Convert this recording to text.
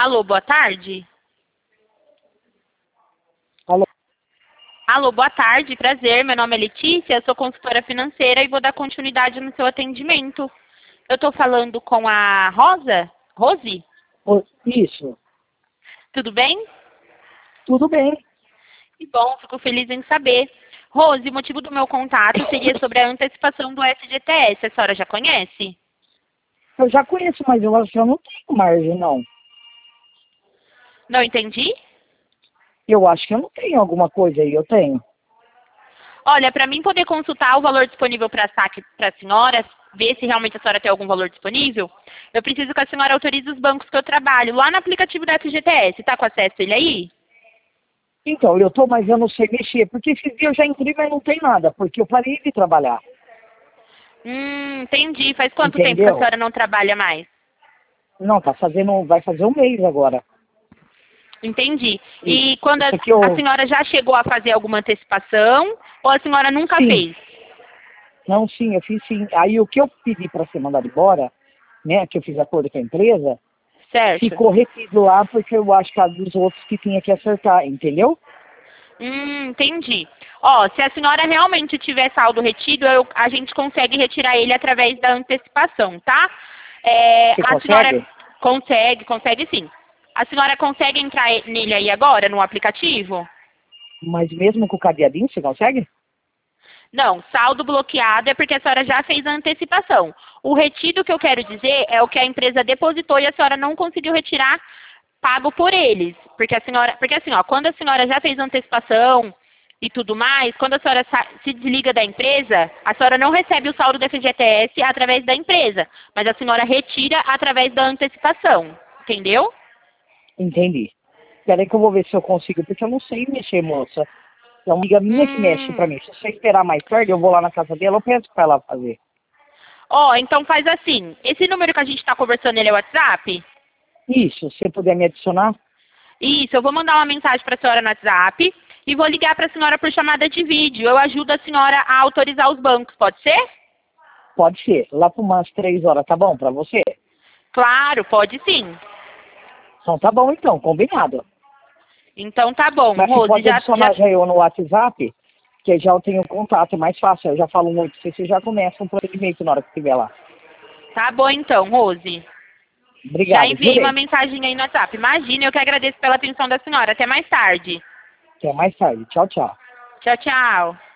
Alô, boa tarde. Alô? Alô, boa tarde, prazer. Meu nome é Letícia, eu sou consultora financeira e vou dar continuidade no seu atendimento. Eu estou falando com a Rosa? Rose? Isso. Tudo bem? Tudo bem. Que bom, fico feliz em saber. Rose, o motivo do meu contato seria sobre a antecipação do FGTS. A senhora já conhece? Eu já conheço, mas eu acho que eu não tenho margem, não. Não entendi? Eu acho que eu não tenho alguma coisa aí, eu tenho. Olha, para mim poder consultar o valor disponível para saque para a senhora, ver se realmente a senhora tem algum valor disponível, eu preciso que a senhora autorize os bancos que eu trabalho, lá no aplicativo da FGTS. Está com acesso ele aí? Então, mas eu não sei mexer, porque esse dia eu já entrei, mas não tem nada, porque eu parei de trabalhar. Entendi. Faz quanto tempo que a Entendeu? senhora não trabalha mais? Não, vai fazer um mês agora. Entendi. E E quando isso aqui a senhora já chegou a fazer alguma antecipação ou a senhora nunca sim. fez? Não, sim, eu fiz sim. Aí o que eu pedi para ser mandado embora, né, que eu fiz acordo com a empresa, Certo. ficou retido lá porque eu acho que a dos outros que tinha que acertar, entendeu? Entendi. Ó, se a senhora realmente tiver saldo retido, a gente consegue retirar ele através da antecipação, tá? Você A senhora consegue? consegue sim. A senhora consegue entrar nele aí agora, no aplicativo? Mas mesmo com o cadeadinho, você consegue? Não, saldo bloqueado é porque a senhora já fez a antecipação. O retido que eu quero dizer é o que a empresa depositou e a senhora não conseguiu retirar pago por eles. Porque assim, ó, quando a senhora já fez a antecipação e tudo mais, quando a senhora se desliga da empresa, a senhora não recebe o saldo do FGTS através da empresa, mas a senhora retira através da antecipação. Entendeu? Entendi. Peraí que eu vou ver se eu consigo, porque eu não sei mexer, moça. É uma amiga minha que mexe pra Hum. mim. Se você esperar mais tarde, eu vou lá na casa dela, eu peço pra ela fazer. Ó, então faz assim. Esse número que a gente está conversando, ele é o WhatsApp? Isso, se você puder me adicionar, Isso, eu vou mandar uma mensagem para a senhora no WhatsApp e vou ligar para a senhora por chamada de vídeo. Eu ajudo a senhora a autorizar os bancos, pode ser? pode ser. Lá por umas 3 horas, tá bom pra você? Claro, pode sim. Então tá bom então, combinado. Então tá bom, Mas você Rose, pode adicionar já... já eu no WhatsApp, que já eu tenho contato, é mais fácil. Eu já falo muito, você já começa um procedimento na hora que estiver lá. Tá bom então, Rose. Já Obrigado, viu, enviei uma bem? mensagem aí no WhatsApp. Imagina, eu que agradeço pela atenção da senhora. Até mais tarde. Até mais tarde. Tchau, tchau. Tchau, tchau.